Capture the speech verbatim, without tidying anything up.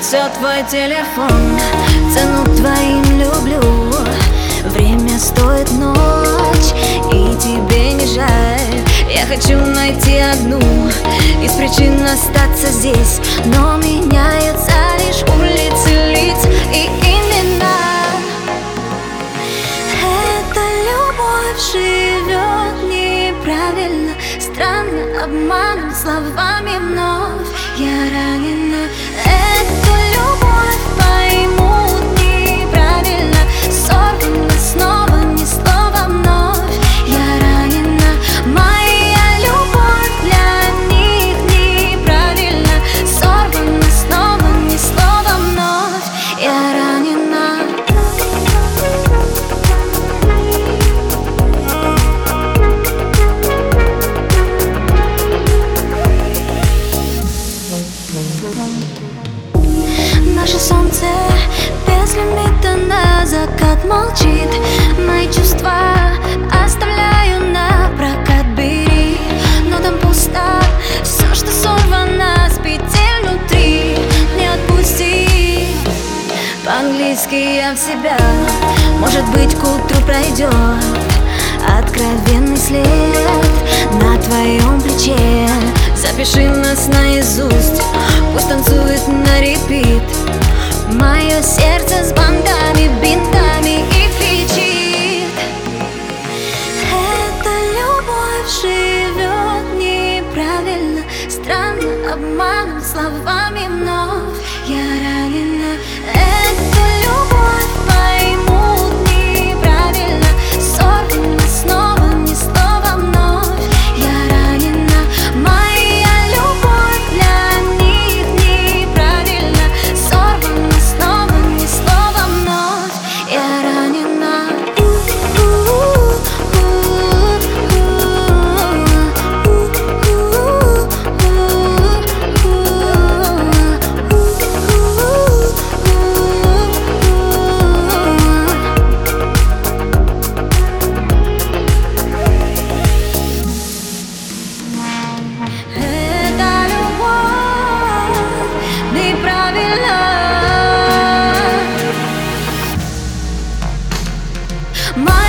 все твой телефон, цену твоим люблю. Время стоит ночь, и тебе не жаль. Я хочу найти одну из причин остаться здесь, но меняются лишь улицы, лиц и имена. Эта любовь живет неправильно, странно, обманут словами вновь. Я ранена. Эту любовь поймут неправильно, сорвана снова, ни слова вновь. Я ранена. Моя любовь для них неправильно, сорвана снова, ни слова вновь. Я ранена. Наше солнце без лимита на закат молчит. Мои чувства оставляю на прокат, бери. Но там пусто, все, что сорвано с петель внутри, не отпусти. По-английски я в себя, может быть, к утру пройдет откровенный след на твоем плече. Запиши нас наизусть, пусть танцует на репит. Мое сердце с бандами, бинтами и кричит. Эта любовь живет неправильно, странно, обманут словами вновь. Я ранена. Эту любовь поймут неправильно, сорвана снова, ни слова вновь. Я ранена. Моя любовь для них неправильно, сорвана снова, ни слова вновь. Я ранена. Эта любовь неправильна.